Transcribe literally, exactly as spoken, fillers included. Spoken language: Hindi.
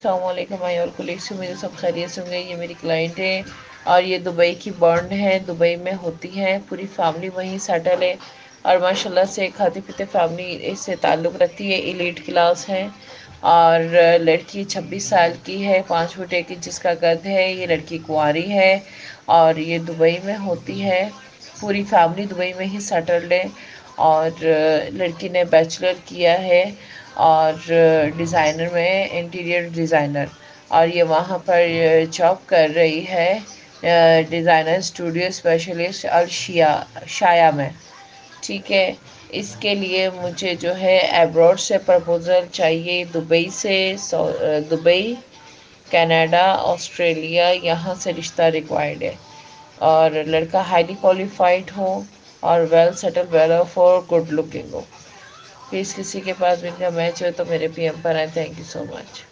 अस्सलामुअलैकुम भाई और कुलीग्स, मुझे सब खैरियत से होंगे। ये मेरी क्लाइंट है और ये दुबई की बॉन्ड है, दुबई में होती है, पूरी फैमिली वहीं सेटल है और माशाल्लाह से खाते पीते फैमिली इससे ताल्लुक़ रखती है। एलीट क्लास है और लड़की छब्बीस साल की है, पाँच फुट एक इंच जिसका कद है। ये लड़की कुंवारी है और ये दुबई में होती है। पूरी फैमिली दुबई में ही सेटल्ड है और लड़की ने बैचलर किया है और डिज़ाइनर में, इंटीरियर डिज़ाइनर, और ये वहाँ पर जॉब कर रही है डिज़ाइनर स्टूडियो स्पेशलिस्ट अल शिया शाया में। ठीक है, इसके लिए मुझे जो है एब्रॉड से प्रपोज़ल चाहिए, दुबई से, दुबई, कनाडा, ऑस्ट्रेलिया, यहाँ से रिश्ता रिक्वायर्ड है और लड़का हाईली क्वालिफाइड हो और वेल सेटल, वेल ऑफ और गुड लुकिंग हो। प्लीज़ किसी के पास भी इनका मैच हो तो मेरे पीएम पर आए। Thank you so much.